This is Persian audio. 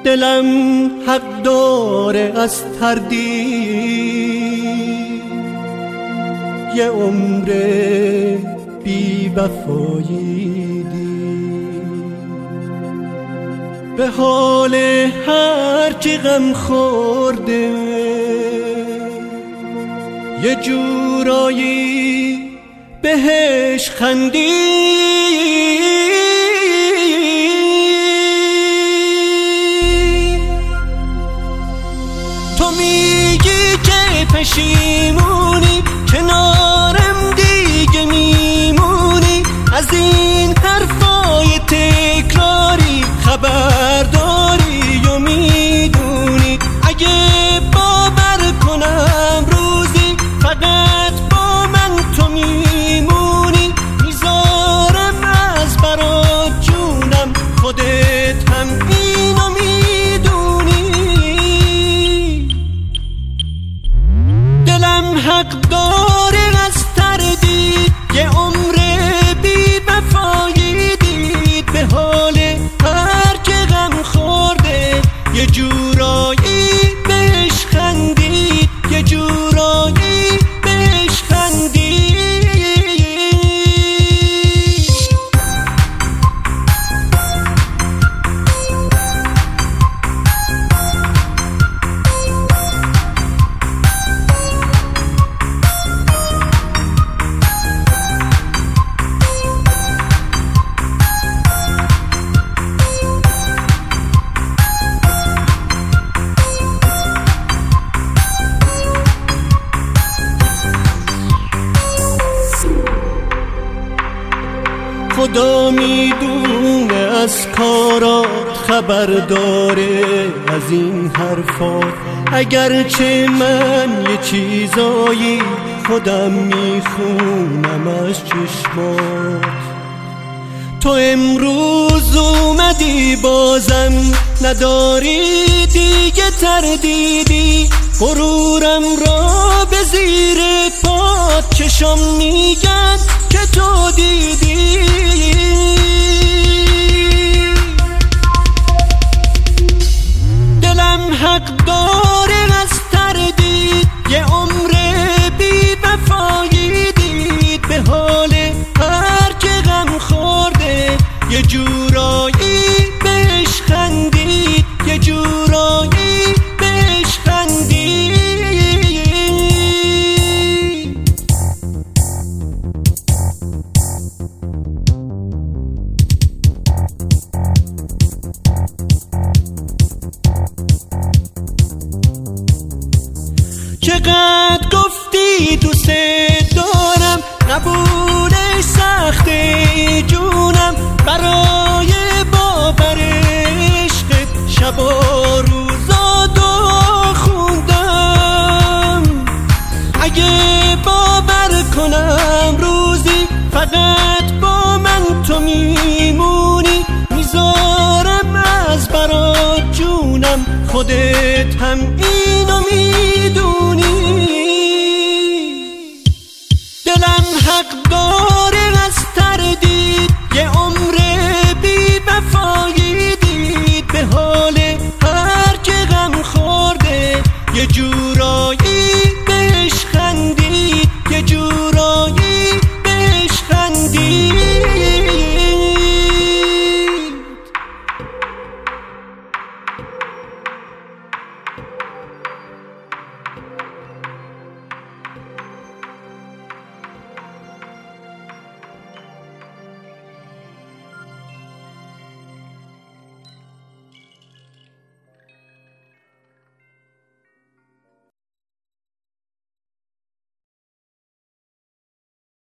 دلم حق داره از تردید یه عمر بی وفایی به حال هر کی غم خورده یه جورایی بهش خندید. تو میگی که پشیمونی کنارم دیگه میمونی از این حرفای تکراری خبرداری و میدونی اگه باور کنم روزی فقط با من تو میمونی میذارم از برات جونم خودت هم اینو میدونی. دلم حق داره از تردید یه عمر بی وفایی دید به حال هر که غم خورده یه جورایی بهش خندید یه جورایی بهش خندید. خدا میدونه از کارات خبر داره از این حرفات اگرچه من یه چیزایی خودم میخونم از چشمات. تو امروز اومدی بازم نداری دیگه تردیدی غرورم را به زیر پات چشم میگن که تو دیدی. دلم حق داره از تردید یه عمر بی وفایی دید به حال هر که غم خورده یه جورایی بهش خندید یه جورایی بهش خندید. چقدر گفتی دوست دارم نبودش سخته جونم برای باور عشقت شب و روزا دعا خوندم اگه باور کنم روزی فقط با من تو میمونی میذارم از برات جونم خودت هم اینو میدونی. دلم حق